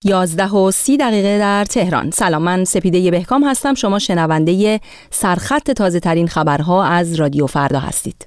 11:30 در تهران. سلام، من سپیده بهکام هستم. شما شنونده سرخط تازه ترین خبرها از رادیو فردا هستید.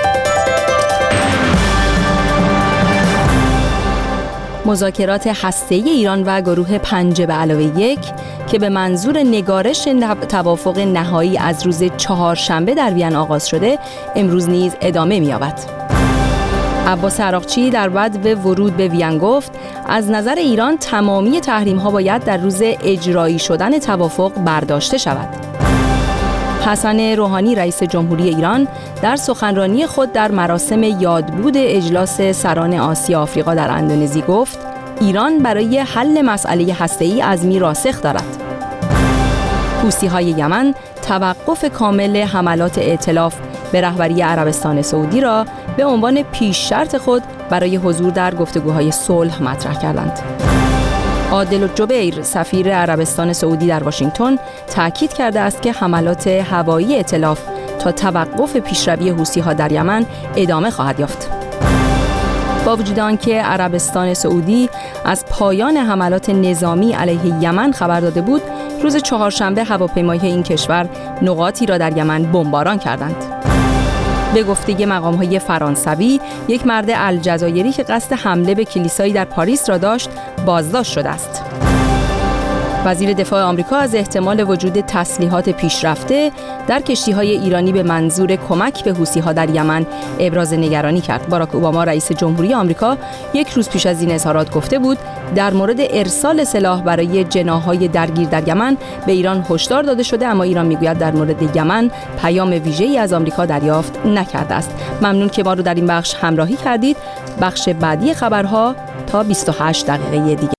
مذاکرات هسته‌ای ایران و گروه 5+1 که به منظور نگارش توافق نهایی از روز چهارشنبه در وین آغاز شده، امروز نیز ادامه می‌یابد. عباس عراقچی در بدو ورود به وین گفت از نظر ایران تمامی تحریم‌ها باید در روز اجرایی شدن توافق برداشته شود. حسن روحانی رئیس جمهوری ایران در سخنرانی خود در مراسم یادبود اجلاس سران آسیا آفریقا در اندونزی گفت ایران برای حل مسئله هسته‌ای عزمی راسخ دارد. حوثی‌های یمن توقف کامل حملات ائتلاف به رهبری عربستان سعودی را به عنوان پیش شرط خود برای حضور در گفتگوهای صلح مطرح کردند. عادل الجبیر سفیر عربستان سعودی در واشنگتن تاکید کرده است که حملات هوایی ائتلاف تا توقف پیشروی حوثی‌ها در یمن ادامه خواهد یافت. با وجود آنکه عربستان سعودی از پایان حملات نظامی علیه یمن خبر داده بود، روز چهارشنبه هواپیماهای این کشور نقاطی را در یمن بمباران کردند. به گفته مقام‌های فرانسوی، یک مرد الجزایری که قصد حمله به کلیسایی در پاریس را داشت، بازداشت شده است. وزیر دفاع آمریکا از احتمال وجود تسلیحات پیشرفته در کشتی‌های ایرانی به منظور کمک به حوثی‌ها در یمن ابراز نگرانی کرد. باراک اوباما رئیس جمهوری آمریکا یک روز پیش از این اظهارات گفته بود در مورد ارسال سلاح برای جناح‌های درگیر در یمن به ایران هشدار داده شده، اما ایران میگوید در مورد یمن پیام ویژه‌ای از آمریکا دریافت نکرده است. ممنون که ما رو در این بخش همراهی کردید. بخش بعدی خبرها تا 28 دقیقه دیگه.